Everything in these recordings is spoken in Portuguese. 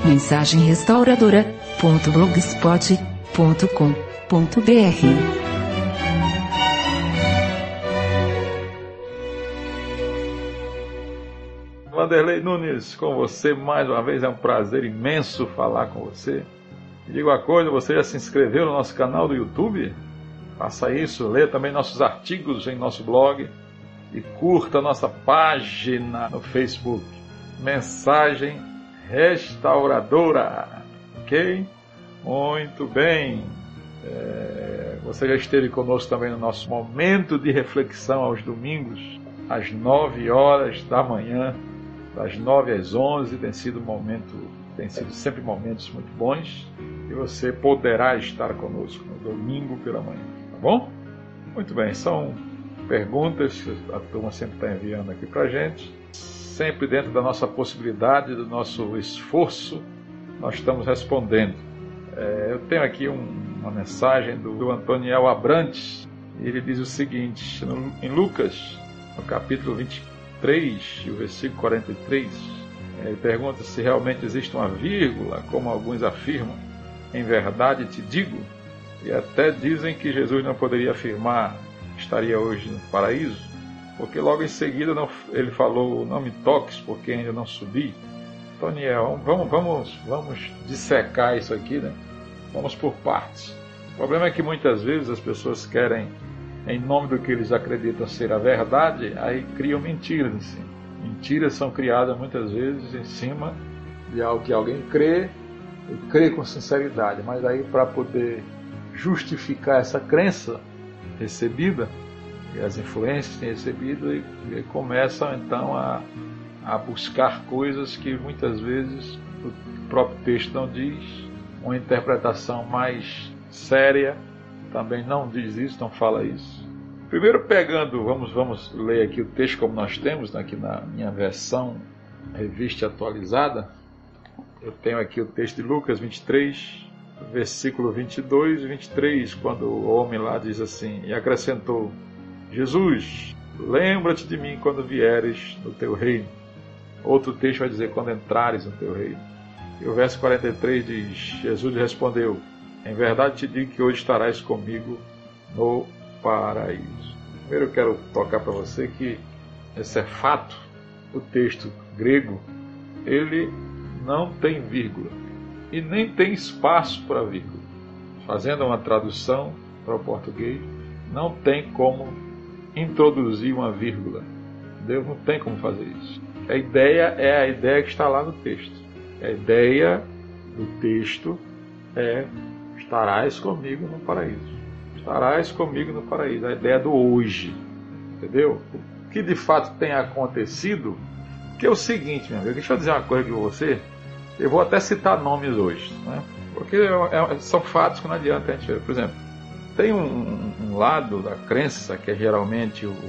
mensagemrestauradora.blogspot.com.br. Vanderlei Nunes, com você mais uma vez, é um prazer imenso falar com você. Me diga uma coisa, você já se inscreveu no nosso canal do YouTube? Faça isso, leia também nossos artigos em nosso blog e curta nossa página no Facebook. Mensagem Restauradora, ok? Muito bem. Você já esteve conosco também no nosso momento de reflexão aos domingos, às 9 horas da manhã, das 9 às 11, tem sido sempre momentos muito bons, e você poderá estar conosco no domingo pela manhã, tá bom? Muito bem, são perguntas que a turma sempre está enviando aqui para a gente, sempre dentro da nossa possibilidade, do nosso esforço, nós estamos respondendo. Eu tenho aqui uma mensagem do Antoniel Abrantes, e ele diz o seguinte, em Lucas, no capítulo 23, e o versículo 43, ele pergunta se realmente existe uma vírgula, como alguns afirmam. Em verdade te digo, e até dizem que Jesus não poderia afirmar que estaria hoje no paraíso, porque logo em seguida ele falou, não me toques, porque ainda não subi. Antoniel, vamos dissecar isso aqui, né? Vamos por partes. O problema é que muitas vezes as pessoas querem, em nome do que eles acreditam ser a verdade, aí criam mentiras em cima. Mentiras são criadas muitas vezes em cima de algo que alguém crê, e crê com sinceridade, mas aí para poder justificar essa crença recebida, e as influências que têm recebido, e começam então a buscar coisas que muitas vezes o próprio texto não diz, uma interpretação mais séria também não diz isso, não fala isso. Primeiro pegando, vamos ler aqui o texto como nós temos, aqui na minha versão revista atualizada. Eu tenho aqui o texto de Lucas 23, versículo 22 e 23, quando o homem lá diz assim, e acrescentou, Jesus, lembra-te de mim quando vieres no teu reino. Outro texto vai dizer, quando entrares no teu reino. E o verso 43 diz, Jesus lhe respondeu, em verdade te digo que hoje estarás comigo no paraíso. Primeiro eu quero tocar para você que esse é fato. O texto grego, ele não tem vírgula e nem tem espaço para vírgula. Fazendo uma tradução para o português, não tem como introduzir uma vírgula. Deus não tem como fazer isso. A ideia é a ideia que está lá no texto. A ideia do texto é estarás comigo no paraíso. Estarás comigo no paraíso. A ideia do hoje. Entendeu? O que de fato tem acontecido, que é o seguinte, meu amigo. Deixa eu dizer uma coisa aqui para você. Eu vou até citar nomes hoje, né? Porque são fatos que não adianta a gente ver. Por exemplo, tem um lado da crença que é geralmente o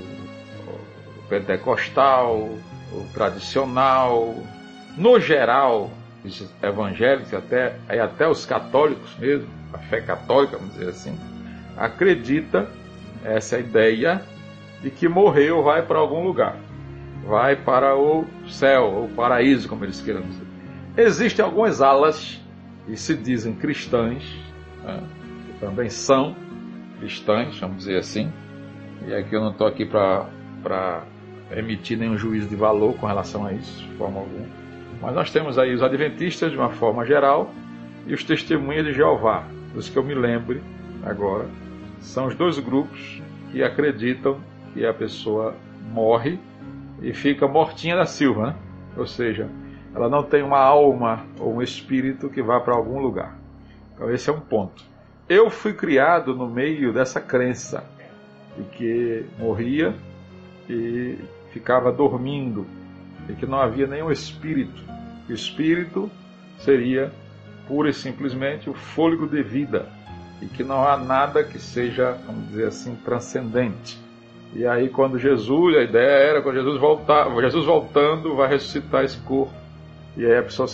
pentecostal, o tradicional, no geral, os evangélicos, até os católicos mesmo, a fé católica, vamos dizer assim, acredita essa ideia de que morreu vai para algum lugar, vai para o céu, ou paraíso, como eles queiram dizer. Existem algumas alas que se dizem cristãs, né, que também são cristãs, vamos dizer assim, e aqui eu não estou aqui para emitir nenhum juízo de valor com relação a isso, de forma alguma. Mas nós temos aí os adventistas de uma forma geral e os testemunhas de Jeová, dos que eu me lembre agora. São os dois grupos que acreditam que a pessoa morre e fica mortinha da silva, né? Ou seja, ela não tem uma alma ou um espírito que vá para algum lugar. Então esse é um ponto. Eu fui criado no meio dessa crença de que morria e ficava dormindo e que não havia nenhum espírito. O espírito seria pura e simplesmente o fôlego de vida e que não há nada que seja, vamos dizer assim, transcendente. E aí quando Jesus, a ideia era quando Jesus voltando vai ressuscitar esse corpo e aí a pessoa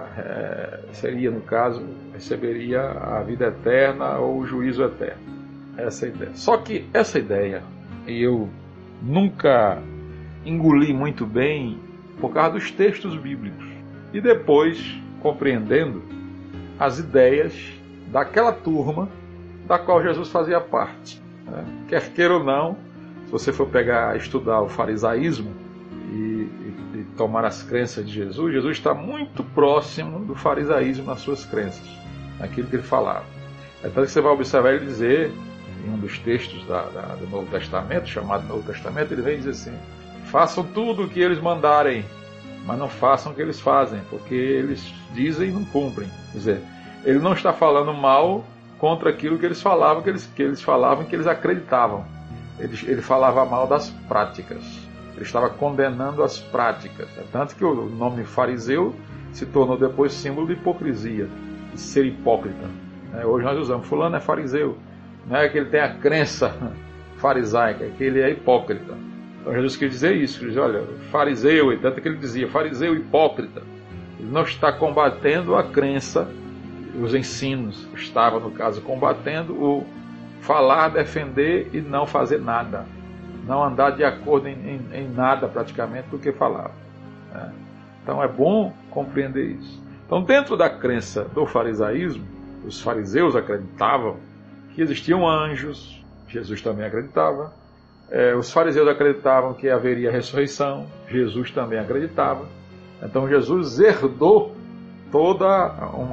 seria no caso, receberia a vida eterna ou o juízo eterno. Essa é a ideia. Só que essa ideia eu nunca engoli muito bem por causa dos textos bíblicos. E depois compreendendo as ideias daquela turma da qual Jesus fazia parte. Quer queira ou não, se você for estudar o farisaísmo e tomar as crenças de Jesus, Jesus está muito próximo do farisaísmo nas suas crenças, naquilo que ele falava. Então você vai observar ele dizer, em um dos textos do Novo Testamento, chamado Novo Testamento, ele vem dizer assim: façam tudo o que eles mandarem, mas não façam o que eles fazem, porque eles dizem e não cumprem. Quer dizer, ele não está falando mal contra aquilo que eles falavam, que eles falavam, que eles acreditavam. Ele falava mal das práticas. Ele estava condenando as práticas. É tanto que o nome fariseu se tornou depois símbolo de hipocrisia, de ser hipócrita. Hoje nós usamos, fulano é fariseu. Não é que ele tem a crença farisaica, é que ele é hipócrita. Então Jesus quer dizer isso. Ele diz, olha, fariseu, e tanto que ele dizia, fariseu hipócrita. Ele não está combatendo a crença, os ensinos. Estava, no caso, combatendo o falar, defender e não fazer nada. Não andar de acordo em nada, praticamente, do que falava. Então é bom compreender isso. Então, dentro da crença do farisaísmo, os fariseus acreditavam que existiam anjos, Jesus também acreditava. Os fariseus acreditavam que haveria ressurreição, Jesus também acreditava. Então Jesus herdou toda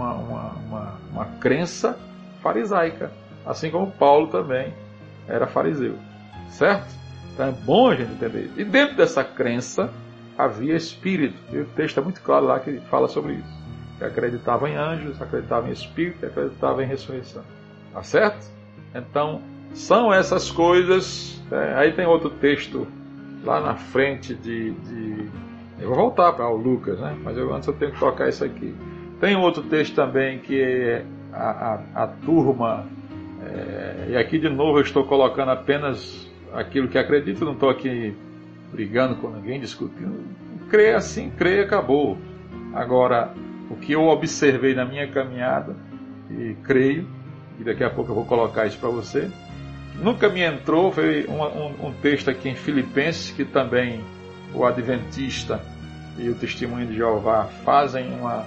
uma crença farisaica, assim como Paulo também era fariseu, certo? Então é bom a gente entender isso. E dentro dessa crença havia espírito, e o texto é muito claro lá que fala sobre isso, que acreditava em anjos, acreditava em espírito, acreditava em ressurreição, tá certo? Então são essas coisas. Aí tem outro texto lá na frente eu vou voltar para o Lucas, né? Mas antes eu tenho que colocar isso aqui. Tem outro texto também que é a turma, e aqui de novo eu estou colocando apenas aquilo que acredito, não estou aqui brigando com ninguém, discutindo. Crê assim, crê e acabou. Agora, o que eu observei na minha caminhada, e creio, e daqui a pouco eu vou colocar isso para você, nunca me entrou, foi um texto aqui em Filipenses, que também o Adventista e o Testemunho de Jeová fazem uma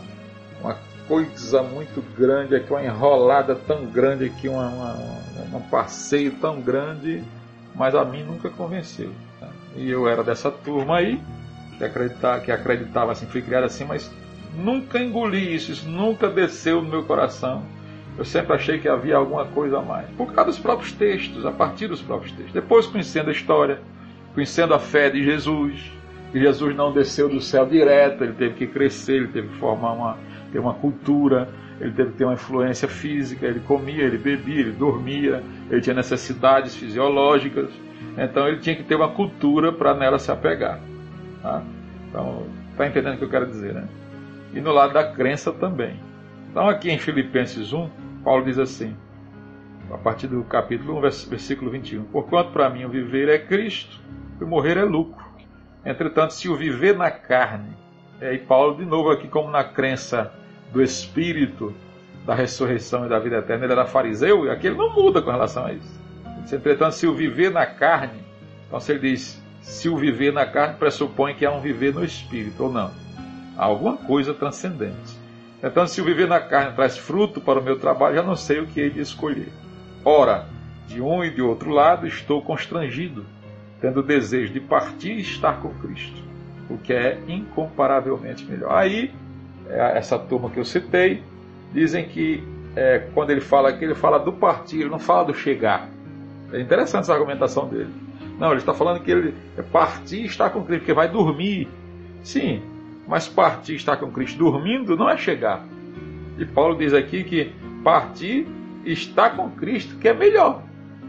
coisa muito grande aqui, uma enrolada tão grande aqui, um passeio tão grande, mas a mim nunca convenceu. Tá? E eu era dessa turma aí, que acreditava assim, fui criado assim, mas nunca engoli isso nunca desceu no meu coração. Eu sempre achei que havia alguma coisa a mais, por causa dos próprios textos, a partir dos próprios textos. Depois, conhecendo a história, conhecendo a fé de Jesus, que Jesus não desceu do céu direto, ele teve que crescer, ele teve que ter uma cultura, ele teve que ter uma influência física, ele comia, ele bebia, ele dormia, ele tinha necessidades fisiológicas, então ele tinha que ter uma cultura para nela se apegar. Tá? Então, está entendendo o que eu quero dizer, né? E no lado da crença também. Então aqui em Filipenses 1, Paulo diz assim, a partir do capítulo 1, versículo 21, porquanto para mim o viver é Cristo, e o morrer é lucro. Entretanto, se o viver na carne, e Paulo de novo aqui como na crença do Espírito, da ressurreição e da vida eterna, ele era fariseu, e aqui ele não muda com relação a isso. Entretanto, se o viver na carne, então se ele diz, se o viver na carne, pressupõe que há um viver no Espírito, ou não. Há alguma coisa transcendente. Então, se o viver na carne traz fruto para o meu trabalho, já não sei o que hei de escolher. Ora, de um e de outro lado estou constrangido, tendo o desejo de partir e estar com Cristo, o que é incomparavelmente melhor. Aí, essa turma que eu citei, dizem que quando ele fala aqui, ele fala do partir, ele não fala do chegar. É interessante essa argumentação dele. Não, ele está falando que ele partir e estar com Cristo, porque vai dormir. Sim, mas partir e estar com Cristo dormindo não é chegar. E Paulo diz aqui que partir e estar com Cristo que é melhor.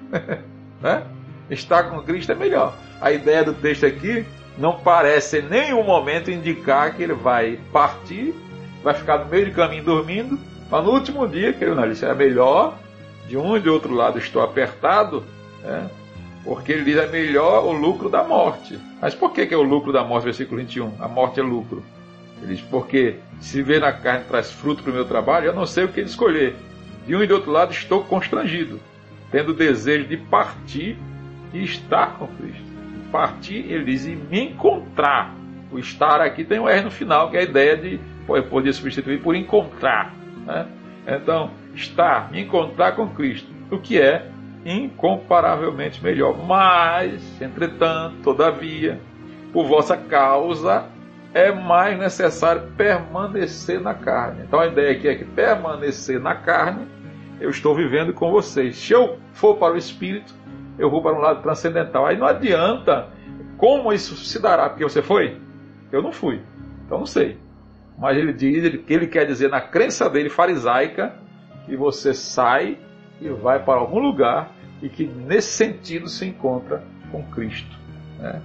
Né? Estar com Cristo é melhor. A ideia do texto aqui não parece em nenhum momento indicar que ele vai partir, vai ficar no meio do caminho dormindo, mas no último dia, que ele não disse, é melhor, de um e de outro lado estou apertado, né? Porque ele diz, é melhor o lucro da morte. Mas por que é o lucro da morte, versículo 21? A morte é lucro. Ele diz, porque se ver na carne traz fruto para o meu trabalho, eu não sei o que escolher. De um e do outro lado estou constrangido, tendo o desejo de partir e estar com Cristo. Partir, ele diz, e me encontrar. O estar aqui tem um R no final, que é a ideia de podia substituir por encontrar, né? Então, me encontrar com Cristo, o que é incomparavelmente melhor. Mas, entretanto, todavia, por vossa causa, é mais necessário permanecer na carne. Então a ideia aqui é que permanecer na carne, eu estou vivendo com vocês. Se eu for para o Espírito, eu vou para um lado transcendental. Aí não adianta como isso se dará, porque você foi? Eu não fui, então não sei. Mas ele diz que ele quer dizer na crença dele farisaica que você sai e vai para algum lugar e que nesse sentido se encontra com Cristo, né?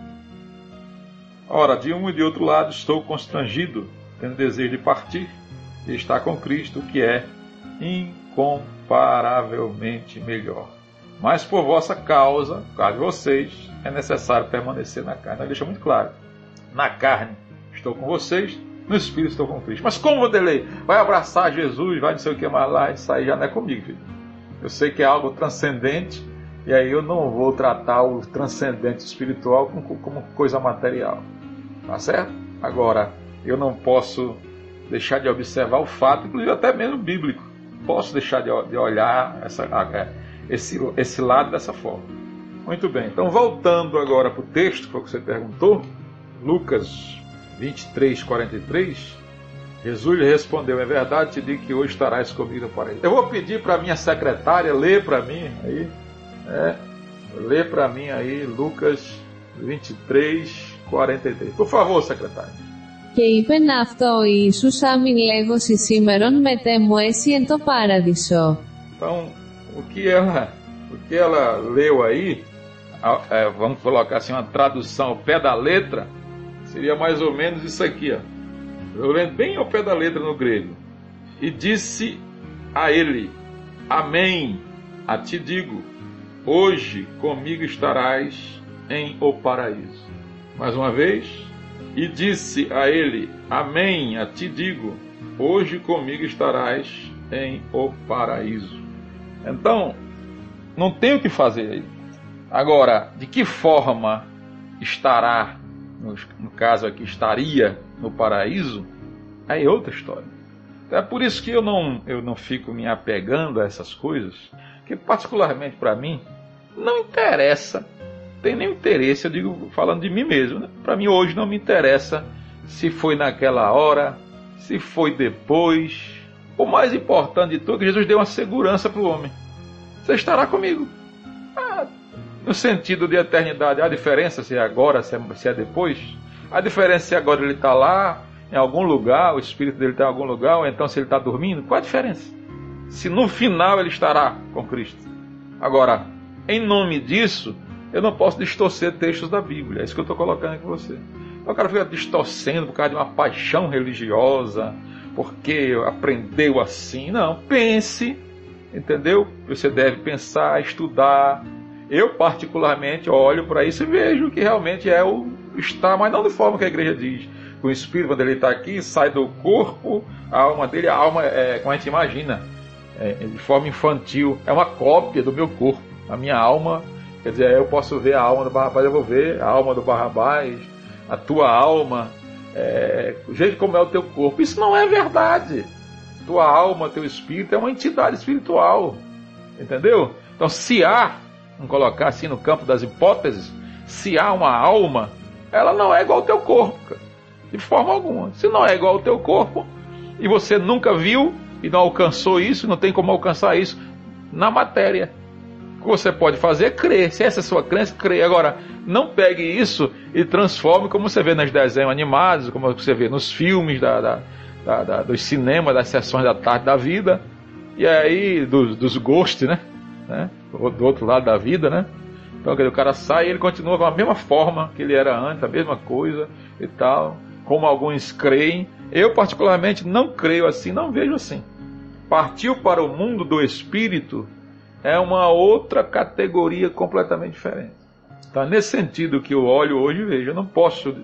Ora, de um e de outro lado estou constrangido, tendo desejo de partir e estar com Cristo, o que é incomparavelmente melhor. Mas por vossa causa, por causa de vocês, é necessário permanecer na carne. Ele deixa muito claro. Na carne estou com vocês, no Espírito estou com Cristo. Mas como, Vanderlei? Vai abraçar Jesus, vai não sei o que mais lá, isso aí já não é comigo, filho. Eu sei que é algo transcendente, e aí eu não vou tratar o transcendente espiritual como coisa material. Tá certo? Agora, eu não posso deixar de observar o fato, inclusive até mesmo bíblico. Posso deixar de olhar esse lado dessa forma. Muito bem, então voltando agora para o texto, que foi o que você perguntou, Lucas 23, 43, Jesus lhe respondeu: é verdade, te digo que hoje estarás comigo no paraíso. Eu vou pedir para a minha secretária ler para mim aí, ler para mim aí Lucas 23, 43. Por favor, secretária. Και είπεν αυτό ο Ιησούς άμην λέγωση σήμερον μετέμου έσυ εν το παραδεισό. Então, o que ela leu aí, vamos colocar assim uma tradução ao pé da letra, seria mais ou menos isso aqui, ó. Eu lendo bem ao pé da letra no grego. E disse a ele: Amém, a ti digo, hoje comigo estarás em o paraíso. Mais uma vez. E disse a ele: Amém, a ti digo, hoje comigo estarás em o paraíso. Então, não tem o que fazer aí. Agora, de que forma estará, no caso aqui, estaria no paraíso, aí é outra história. Então, é por isso que eu não fico me apegando a essas coisas, que particularmente para mim, não interessa, tem nem interesse, eu digo falando de mim mesmo, né? Para mim hoje não me interessa se foi naquela hora, se foi depois. O mais importante de tudo é que Jesus deu uma segurança para o homem. Você estará comigo. No sentido de eternidade, há diferença se é agora, se é depois? A diferença se agora ele está lá, em algum lugar, o espírito dele está em algum lugar, ou então se ele está dormindo, qual a diferença? Se no final ele estará com Cristo. Agora, em nome disso, eu não posso distorcer textos da Bíblia. É isso que eu estou colocando aqui com você. Então o cara fica distorcendo por causa de uma paixão religiosa, porque aprendeu assim. Não, pense, entendeu? Você deve pensar, estudar. Eu particularmente olho para isso e vejo que realmente é o estar, mas não de forma que a igreja diz. O espírito, quando ele está aqui, sai do corpo, a alma dele, a alma é como a gente imagina, de forma infantil. É uma cópia do meu corpo. A minha alma... Quer dizer, eu posso ver a alma do Barrabás, eu vou ver a alma do Barrabás, a tua alma, o jeito como é o teu corpo. Isso não é verdade. Tua alma, teu espírito é uma entidade espiritual. Entendeu? Então, se há, vamos colocar assim no campo das hipóteses, se há uma alma, ela não é igual ao teu corpo, cara, de forma alguma. Se não é igual ao teu corpo, e você nunca viu e não alcançou isso, não tem como alcançar isso na matéria. O que você pode fazer é crer. Se essa é a sua crença, crer. Agora, não pegue isso e transforme como você vê nos desenhos animados, como você vê nos filmes dos cinemas, das sessões da tarde da vida, e aí dos ghosts, né? Do outro lado da vida, né? Então, o cara sai e ele continua com a mesma forma que ele era antes, a mesma coisa e tal, como alguns creem. Eu, particularmente, não creio assim, não vejo assim. Partiu para o mundo do espírito é uma outra categoria completamente diferente. Então, nesse sentido que eu olho hoje e vejo, eu não posso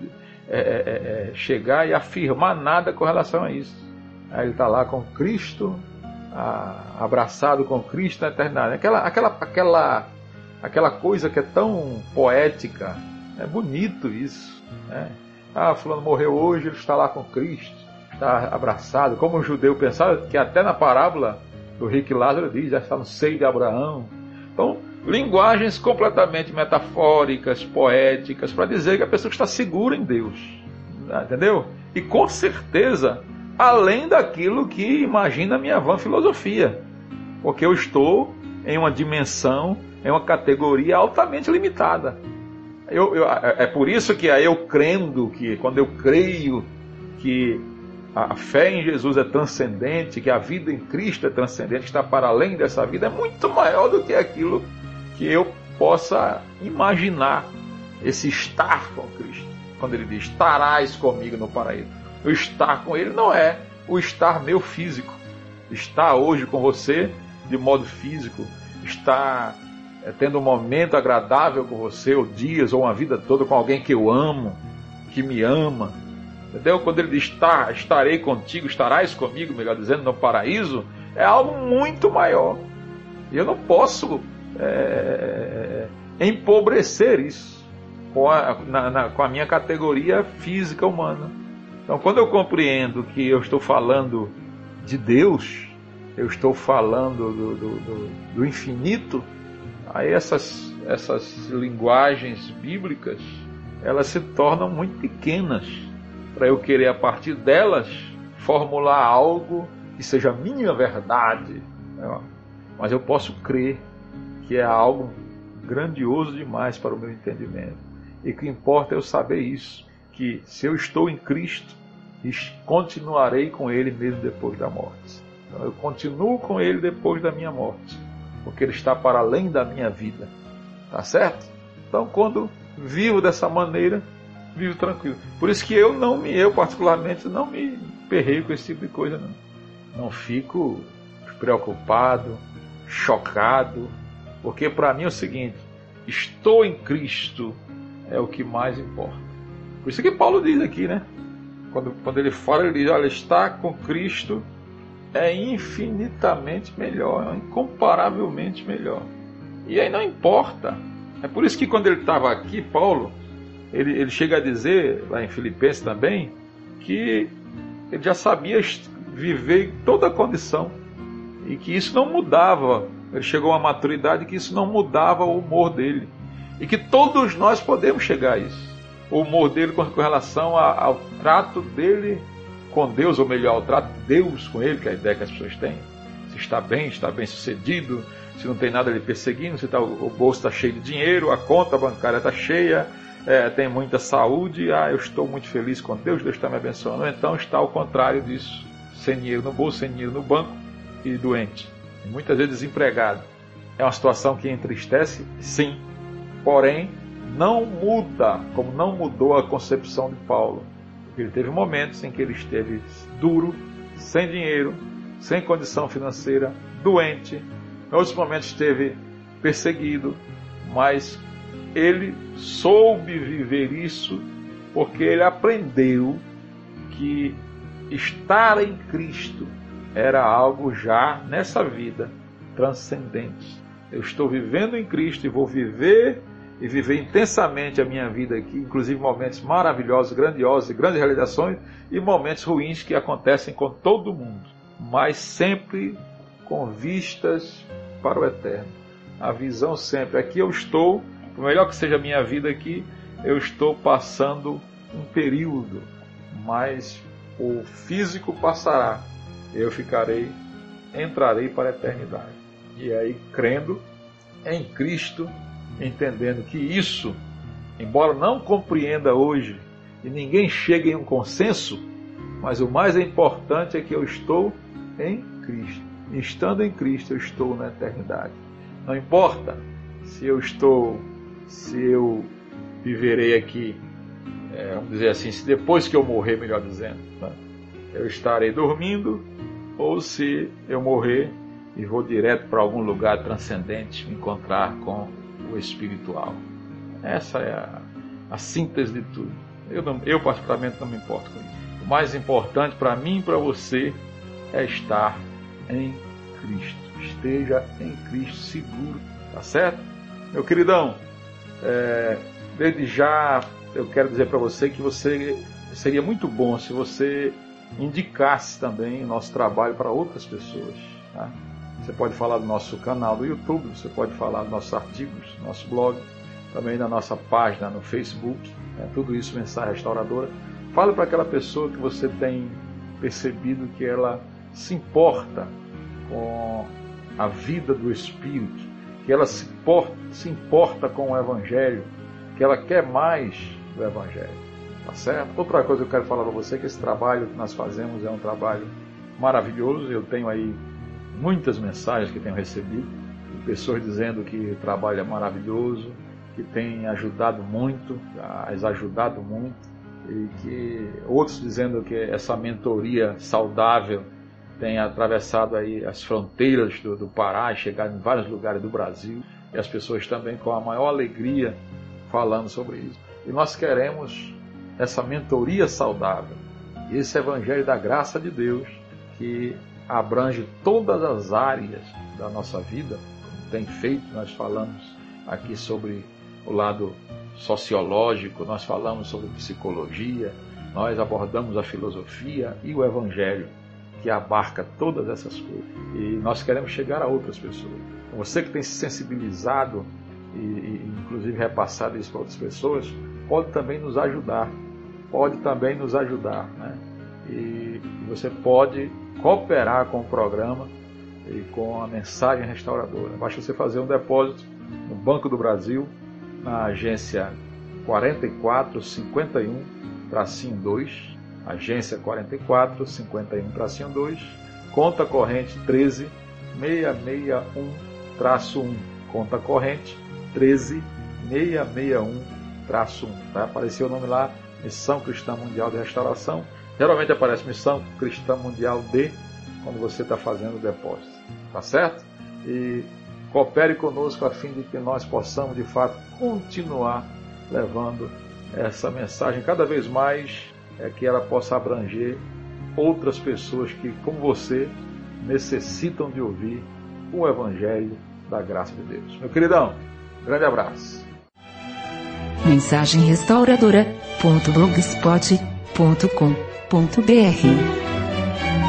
chegar e afirmar nada com relação a isso. Aí ele está lá com Cristo, abraçado com Cristo na eternidade. Aquela coisa que é tão poética, é bonito isso, né? Fulano morreu hoje, ele está lá com Cristo, estar abraçado, como o judeu pensava, que até na parábola do rico e Lázaro diz, já está no seio de Abraão. Então, linguagens completamente metafóricas, poéticas, para dizer que a pessoa está segura em Deus. Entendeu? E com certeza, além daquilo que imagina a minha vã filosofia. Porque eu estou em uma dimensão, em uma categoria altamente limitada. É por isso que eu crendo, que quando eu creio que a fé em Jesus é transcendente, que a vida em Cristo é transcendente, que está para além dessa vida, é muito maior do que aquilo que eu possa imaginar, esse estar com Cristo. Quando ele diz, estarás comigo no paraíso. O estar com ele não é o estar meu físico. Estar hoje com você de modo físico, estar tendo um momento agradável com você, ou dias, ou uma vida toda com alguém que eu amo, que me ama. Entendeu? Quando ele diz, estarei contigo, estarás comigo, melhor dizendo, no paraíso, é algo muito maior. E eu não posso empobrecer isso com a minha categoria física humana. Então, quando eu compreendo que eu estou falando de Deus, eu estou falando do infinito, aí essas linguagens bíblicas, elas se tornam muito pequenas para eu querer, a partir delas, formular algo que seja minha verdade. Mas eu posso crer que é algo grandioso demais para o meu entendimento. E o que importa é eu saber isso, que se eu estou em Cristo, continuarei com Ele mesmo depois da morte. Então eu continuo com Ele depois da minha morte, porque Ele está para além da minha vida. Tá certo? Então, quando vivo dessa maneira, vivo tranquilo. Por isso que eu particularmente não me perreio com esse tipo de coisa, não fico preocupado, chocado, porque para mim é o seguinte, estou em Cristo é o que mais importa. Por isso que Paulo diz aqui, né? Quando ele fala, ele diz, olha, estar com Cristo é infinitamente melhor, é incomparavelmente melhor. E aí não importa. É por isso que quando ele estava aqui, Paulo, ele chega a dizer, lá em Filipenses também, que ele já sabia viver em toda a condição e que isso não mudava. Ele chegou a uma maturidade que isso não mudava o humor dele. E que todos nós podemos chegar a isso. O humor dele com relação ao trato dele com Deus, ou melhor, ao trato de Deus com ele, que é a ideia que as pessoas têm. Se está bem sucedido, se não tem nada lhe perseguindo, se o bolso está cheio de dinheiro, a conta bancária está cheia, tem muita saúde, eu estou muito feliz com Deus, Deus está me abençoando. Ou então está ao contrário disso, sem dinheiro no bolso, sem dinheiro no banco e doente. E muitas vezes desempregado. É uma situação que entristece, sim, porém não muda, como não mudou a concepção de Paulo. Porque ele teve momentos em que ele esteve duro, sem dinheiro, sem condição financeira, doente. Em outros momentos esteve perseguido, mas ele soube viver isso porque ele aprendeu que estar em Cristo era algo já nessa vida transcendente. Eu estou vivendo em Cristo e vou viver intensamente a minha vida aqui, inclusive momentos maravilhosos, grandiosos e grandes realizações e momentos ruins que acontecem com todo mundo, mas sempre com vistas para o eterno. A visão sempre, aqui eu estou, por melhor que seja a minha vida aqui, eu estou passando um período, mas o físico passará, eu entrarei para a eternidade. E aí, crendo em Cristo, entendendo que isso, embora não compreenda hoje, e ninguém chegue em um consenso, mas o mais importante é que eu estou em Cristo. E estando em Cristo, eu estou na eternidade. Não importa se eu viverei aqui, vamos dizer assim, se depois que eu morrer, melhor dizendo, né, eu estarei dormindo, ou se eu morrer e vou direto para algum lugar transcendente, me encontrar com o espiritual. Essa é a síntese de tudo. Eu particularmente não me importo com isso. O mais importante para mim e para você é estar em Cristo. Esteja em Cristo seguro. Tá certo? Meu queridão, desde já eu quero dizer para você que seria muito bom se você indicasse também o nosso trabalho para outras pessoas. Tá? Você pode falar do nosso canal do YouTube, você pode falar dos nossos artigos, do nosso blog, também da nossa página no Facebook, tudo isso Mensagem Restauradora. Fale para aquela pessoa que você tem percebido que ela se importa com a vida do Espírito, que ela se importa com o Evangelho, que ela quer mais do Evangelho. Tá certo? Outra coisa que eu quero falar para você é que esse trabalho que nós fazemos é um trabalho maravilhoso. Eu tenho aí muitas mensagens que tenho recebido, de pessoas dizendo que o trabalho é maravilhoso, que tem ajudado muito, e que outros dizendo que essa mentoria saudável tem atravessado aí as fronteiras do Pará e chegado em vários lugares do Brasil, e as pessoas também com a maior alegria falando sobre isso. E nós queremos essa mentoria saudável, esse Evangelho da graça de Deus, que abrange todas as áreas da nossa vida, como tem feito. Nós falamos aqui sobre o lado sociológico, nós falamos sobre psicologia, nós abordamos a filosofia e o Evangelho, que abarca todas essas coisas. E nós queremos chegar a outras pessoas. Você que tem se sensibilizado e inclusive repassado isso para outras pessoas, pode também nos ajudar. Né? E você pode cooperar com o programa e com a Mensagem Restauradora. Basta você fazer um depósito no Banco do Brasil, na agência 4451-2, agência 4451-2, conta corrente 13661-1, conta corrente 13661-1. Vai aparecer o nome lá, Missão Cristã Mundial de Restauração. Geralmente aparece Missão Cristã Mundial D quando você está fazendo o depósito. Tá certo? E coopere conosco a fim de que nós possamos, de fato, continuar levando essa mensagem cada vez mais, que ela possa abranger outras pessoas que, como você, necessitam de ouvir o Evangelho da graça de Deus. Meu queridão, grande abraço. Mensagem Restauradora.blogspot.com.br